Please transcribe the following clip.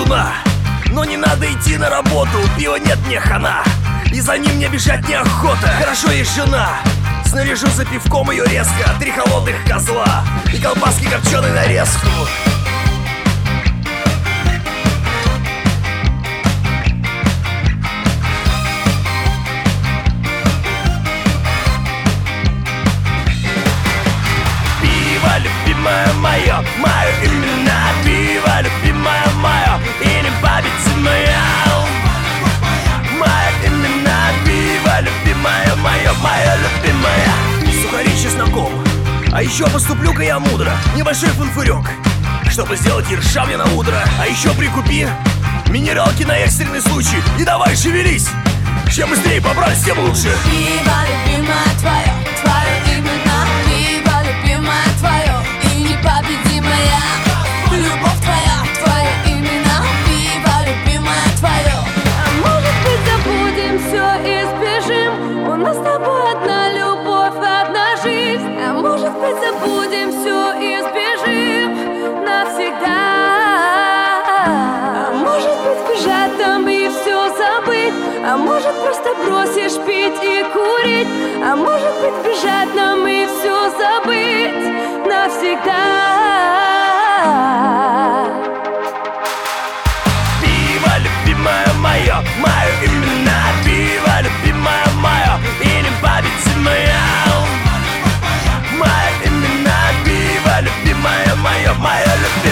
колдуна. Но не надо идти на работу, пива нет, мне хана. И за ним мне бежать неохота. Хорошо есть жена, снаряжу за пивком ее резко. 3 холодных козла и колбаски копченой нарезку. Пиво, любимое мое, мое именно. Пиво, любимое мое, и не победимое. Мое именно, пиво, любимое мое, мое любимое. Сухари с чесноком, а еще поступлю-ка я мудро. Небольшой фунфырек, чтобы сделать ерша мне на утро. А еще прикупи минералки на экстренный случай. И давай шевелись, чем быстрее побрать, тем лучше. Пиво, любимое твое, твое именно. Пиво, любимое твое, и непобедимая. Любовь твоя, твое именно. Пиво, любимое твое. А может быть, забудем все и сбежим? У нас с тобой одна любовь, одна жизнь. А может быть, забудем все и сбежим навсегда? А может быть, сбежать там и все забыть? А может, просто бросишь пить и курить? А может быть, бежать нам и все забыть навсегда? Пиво, любимое мое, мое именно. Пиво, любимое мое, и непобедимое. Мое именно, пиво, любимое мое, мое любимое.